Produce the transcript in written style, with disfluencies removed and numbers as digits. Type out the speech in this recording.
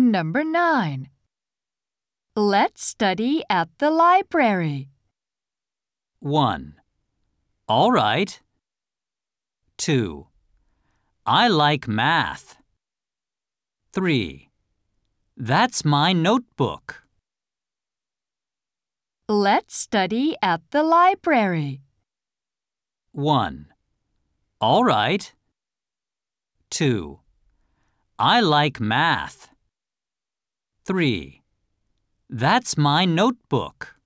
Number 9. Let's study at the library. 1. All right. 2. I like math. 3. That's my notebook. Let's study at the library. 1. All right. 2. I like math. 3. That's my notebook.